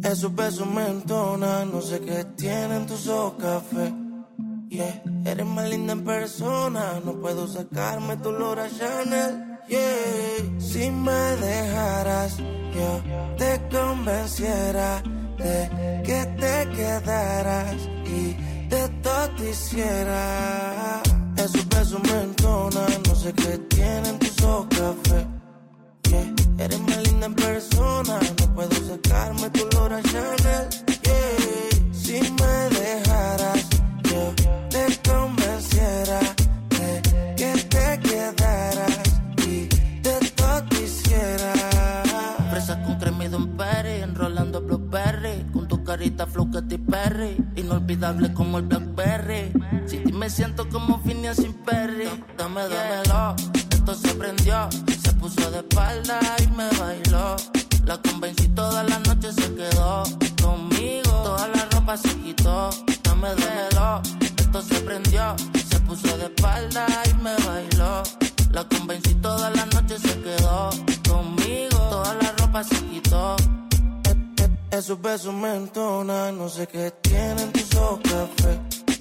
Esos besos me entonan, no sé qué tienen tus ojos café. Yeah, eres más linda en persona, no puedo sacarme tu olor a Chanel. Yeah, si me dejaras, yo te convenciera de que te quedaras y de todo te hiciera. Esos besos me entonan, no sé qué tienen tus ojos café. Yeah, eres más linda en persona, no puedo sacarme tu olor a Chanel. Yeah, si me dejaras, yo te convenciera de que te quedaras y de todo te hiciera. Fresa con crema y Don Perry, enrolando blueberry, con tu carita flow Katy Perry, inolvidable como el Blackberry. Sin ti me siento como Phineas sin Perry. Dámelo, esto se prendió, se puso de espalda y me bailó. La convencí toda la noche, se quedó conmigo, toda la ropa se quitó. Dámelo, esto se prendió, se puso de espalda y me bailó. La convencí toda la noche, se quedó conmigo, toda la ropa se quitó. Esos besos me entonan, no sé qué tienen tus ojos café.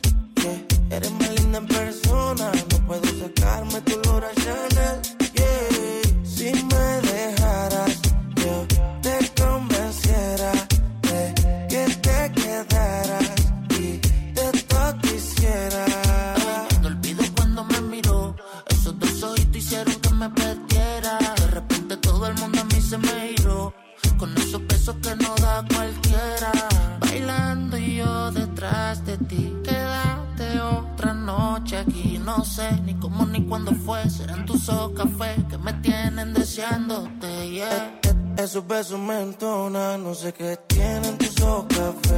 Yeah, eres más linda en persona, no puedo sacarme tu olor a Chanel. Yeah, si me dejaras, yo te convenciera de que te quedaras y de todo te hiciera. No olvido cuando me miró, esos dos ojitos hicieron que me perdiera. De repente todo el mundo a mí se me giró, con esos besos que no da cualquiera. Bailando y yo detrás de ti, quédate otra noche aquí. No sé ni cómo ni cuándo fue, serán tus ojos café que me tienen deseándote, yeah. Esos besos me entonan, no sé qué tienen tus ojos café.